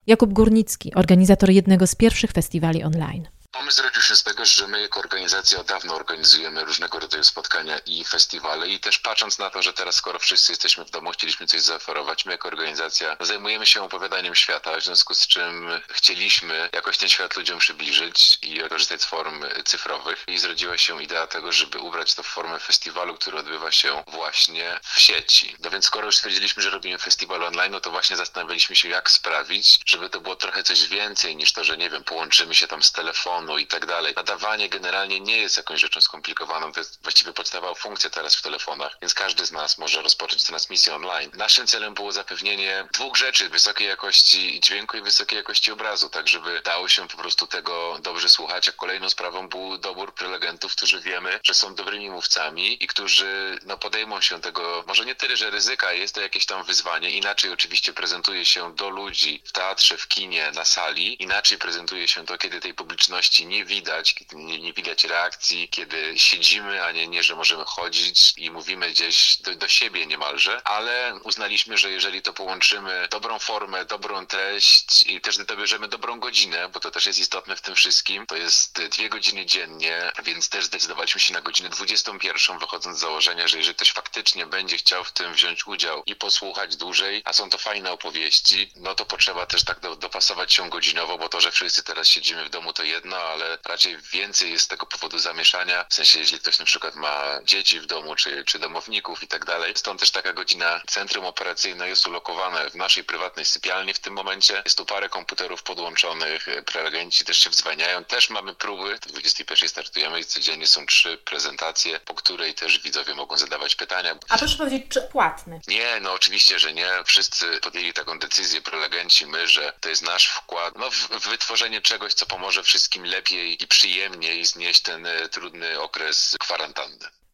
Jakub Górnicki, organizator jednego z pierwszych festiwali online. Pomysł zrodził się z tego, że my jako organizacja od dawna organizujemy różnego rodzaju spotkania i festiwale i też patrząc na to, że teraz skoro wszyscy jesteśmy w domu, chcieliśmy coś zaoferować, my jako organizacja zajmujemy się opowiadaniem świata, w związku z czym chcieliśmy jakoś ten świat ludziom przybliżyć i korzystać z form cyfrowych i zrodziła się idea tego, żeby ubrać to w formę festiwalu, który odbywa się właśnie w sieci. No więc skoro już stwierdziliśmy, że robimy festiwal online, no to właśnie zastanawialiśmy się, jak sprawić, żeby to było trochę coś więcej niż to, że nie wiem, połączymy się tam z telefonu i tak dalej. Nadawanie generalnie nie jest jakąś rzeczą skomplikowaną, to jest właściwie podstawowa funkcja teraz w telefonach, więc każdy z nas może rozpocząć transmisję online. Naszym celem było zapewnienie dwóch rzeczy: wysokiej jakości dźwięku i wysokiej jakości obrazu, tak żeby dało się po prostu tego dobrze słuchać, a kolejną sprawą był dobór prelegentów, którzy wiemy, że są dobrymi mówcami i którzy podejmą się tego, może nie tyle, że ryzyka, jest to jakieś tam wyzwanie, inaczej oczywiście prezentuje się do ludzi w teatrze, w kinie, na sali, inaczej prezentuje się to, kiedy tej publiczności nie widać, kiedy nie widać reakcji, kiedy siedzimy, a nie, że możemy chodzić i mówimy gdzieś do siebie niemalże, ale uznaliśmy, że jeżeli to połączymy dobrą formę, dobrą treść i też dobierzemy dobrą godzinę, bo to też jest istotne w tym wszystkim, to jest 2 godziny dziennie, więc też zdecydowaliśmy się na godzinę 21, wychodząc z założenia, że jeżeli ktoś faktycznie będzie chciał w tym wziąć udział i posłuchać dłużej, a są to fajne opowieści, no to potrzeba też tak dopasować się godzinowo, bo to, że wszyscy teraz siedzimy w domu, to jedno, ale raczej więcej jest z tego powodu zamieszania, w sensie jeśli ktoś na przykład ma dzieci w domu, czy domowników i tak dalej. Stąd też taka godzina. Centrum operacyjne jest ulokowane w naszej prywatnej sypialni w tym momencie. Jest tu parę komputerów podłączonych, prelegenci też się wzwaniają. Też mamy próby, o 21 startujemy i codziennie są 3 prezentacje, po której też widzowie mogą zadawać pytania. A proszę powiedzieć, czy płatny? Nie, oczywiście, że nie. Wszyscy podjęli taką decyzję, prelegenci, my, że to jest nasz wkład w wytworzenie czegoś, co pomoże wszystkim lepiej i przyjemniej znieść ten trudny okres kwarantanny.